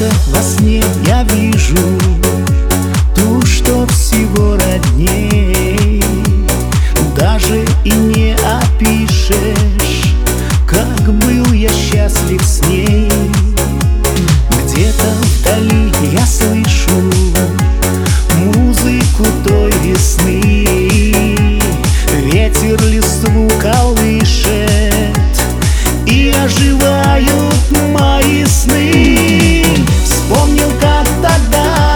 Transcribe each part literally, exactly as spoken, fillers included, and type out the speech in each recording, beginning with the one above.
где-то во сне я вижу ту, что всего родней. Даже и не опишешь, как был я счастлив с ней. Где-то вдали я слышу музыку той весны. Ветер листву колышет, и оживают мои сны. Вспомнил, как тогда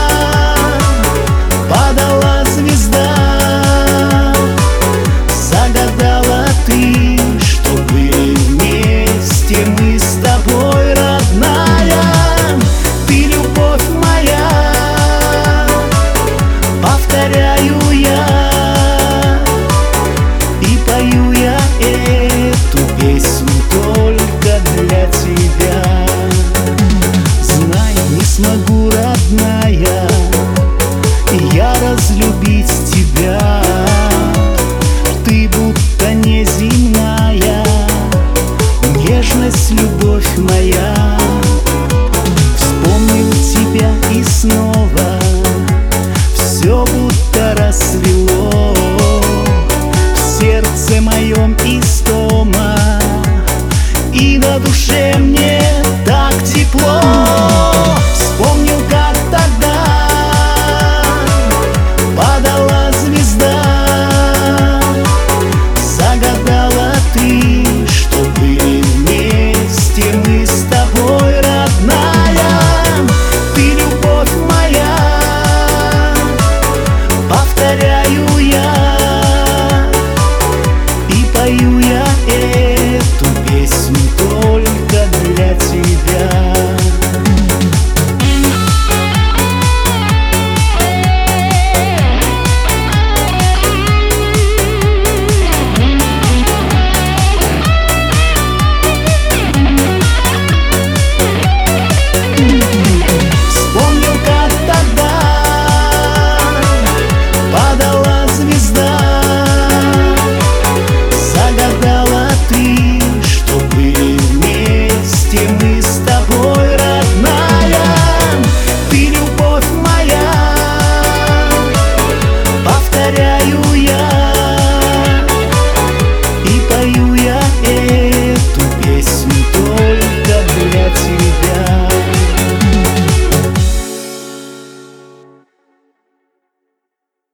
падала звезда. Загадала ты, что были вместе мы с тобой, родная. Ты любовь моя, повторяю я, и пою я эту песню только для тебя. Знай, не смогу, родная, я разлюбить тебя. Ты будто неземная, нежность, любовь моя. Вспомнил тебя и снова все будто расцвело. В сердце моем истома, и на душе мне так тепло.